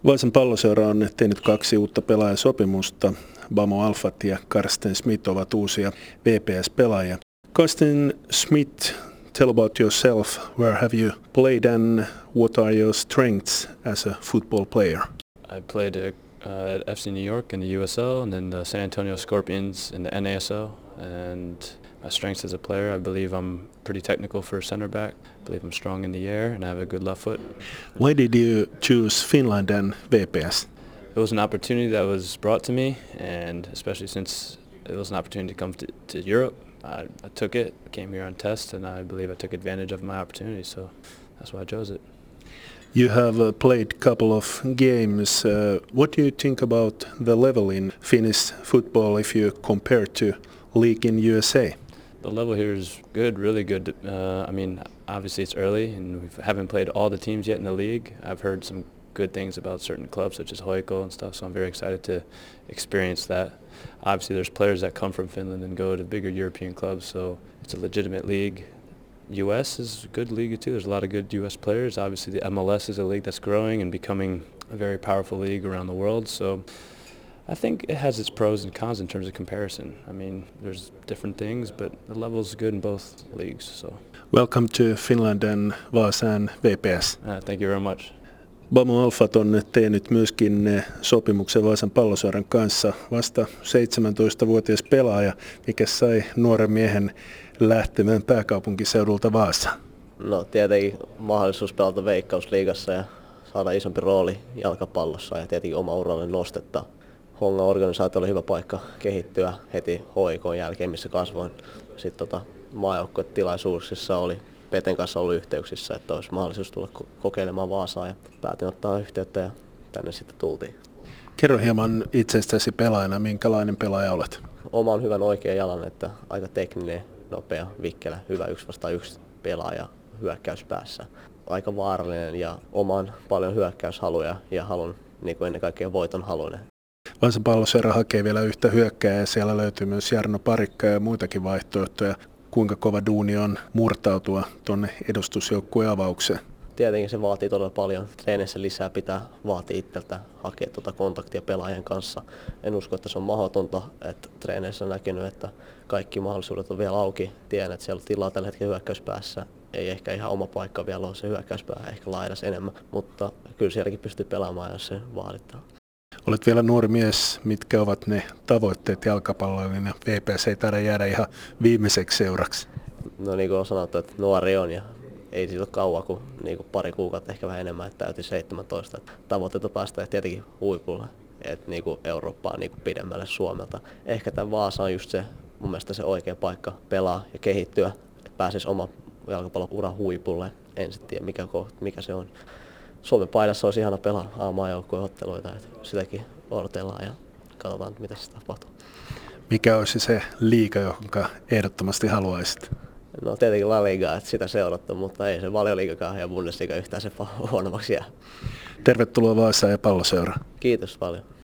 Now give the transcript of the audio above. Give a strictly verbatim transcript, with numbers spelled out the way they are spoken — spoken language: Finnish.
Vaasan Palloseura on tehnyt kaksi uutta pelaajasopimusta. Bamo Alfat ja Karsten Smith ovat uusia V P S-pelaajia. Karsten Smith, tell about yourself. Where have you played and what are your strengths as a football player? I played uh, at F C New York in the U S L and then the San Antonio Scorpions in the N A S L. And my strengths as a player, I believe I'm pretty technical for a center back. I believe I'm strong in the air and I have a good left foot. Why did you choose Finland and V P S? It was an opportunity that was brought to me, and especially since it was an opportunity to come to, to Europe, I, I took it, came here on test, and I believe I took advantage of my opportunity, so that's why I chose it. You have uh, played a couple of games. Uh, what do you think about the level in Finnish football if you compare to league in U S A? The level here is good, really good. Uh, I mean, obviously it's early, and we haven't played all the teams yet in the league. I've heard some good things about certain clubs such as Hoiko and stuff, so I'm very excited to experience that. Obviously there's players that come from Finland and go to bigger European clubs, so it's a legitimate league. U S is a good league too. There's a lot of good U S players. Obviously the M L S is a league that's growing and becoming a very powerful league around the world, so I think it has its pros and cons in terms of comparison. I mean, there's different things, but the level is good in both leagues. So, welcome to Finland and Vaasan V P S. Uh, thank you very much. Bamo Alfat on tehnyt myöskin sopimuksen Vaasan Palloseuran kanssa. Vasta seitsemäntoistavuotias pelaaja, mikä sai nuoren miehen lähtemään pääkaupunkiseudulta Vaasaan. No tietenkin mahdollisuus pelata Veikkausliigassa ja saada isompi rooli jalkapallossa ja tietenkin oma uralle nostetta. Hongan organisaatio oli hyvä paikka kehittyä heti H I K:n jälkeen, missä kasvoin. Sitten tota, maajoukkuetilaisuuksissa oli Peten kanssa ollut yhteyksissä, että olisi mahdollisuus tulla kokeilemaan Vaasaa ja päätin ottaa yhteyttä ja tänne sitten tultiin. Kerro hieman itsestäsi pelaajana, minkälainen pelaaja olet? Oman hyvän oikean jalan, että aika tekninen, nopea, vikkelä, hyvä yksi vastaan yksi pelaaja hyökkäyspäässä. Aika vaarallinen ja oman paljon hyökkäyshaluja ja halun, niin kuin ennen kaikkea voiton haluinen. Vaasan Palloseura hakee vielä yhtä hyökkääjää ja siellä löytyy myös Jarno Parikka ja muitakin vaihtoehtoja. Kuinka kova duuni on murtautua tuonne edustusjoukkueen avaukseen? Tietenkin se vaatii todella paljon. Treenissä lisää pitää vaatia itseltä hakea tuota kontaktia pelaajien kanssa. En usko, että se on mahdotonta. Että treeneissä on näkynyt, että kaikki mahdollisuudet on vielä auki. Tiedän, että siellä on tilaa tällä hetkellä hyökkäyspäässä. Ei ehkä ihan oma paikka vielä ole se hyökkäyspää, ehkä laidas enemmän. Mutta kyllä sielläkin pystyy pelaamaan, jos se vaaditaan. Olet vielä nuori mies. Mitkä ovat ne tavoitteet jalkapalloillinen? V P S ei taida jäädä ihan viimeiseksi seuraksi. No niin kuin on sanottu, että nuori on ja ei siitä ole kauan kuin, niin kuin pari kuukautta, ehkä vähän enemmän, että täytyy seitsemäntoista. Tavoitteita päästä tietenkin huipulle, että niin kuin Eurooppaan niin kuin pidemmälle Suomelta. Ehkä tämä Vaasa on just se, mun mielestä se oikea paikka pelaa ja kehittyä, että pääsisi oma jalkapallon uran huipulle. En sitten tiedä mikä, mikä se on. Suomen paidassa olisi ihana pelaa A-maajoukkueen otteluita, että sitäkin odotellaan ja katsotaan, mitä se tapahtuu. Mikä olisi se liiga, jonka ehdottomasti haluaisit? No tietenkin La Liga, että sitä seurattu, mutta ei se Valioliigakaan ja Bundesliga yhtään se huonommaksi jää. Tervetuloa Vaasaan ja Palloseuraan. Kiitos paljon.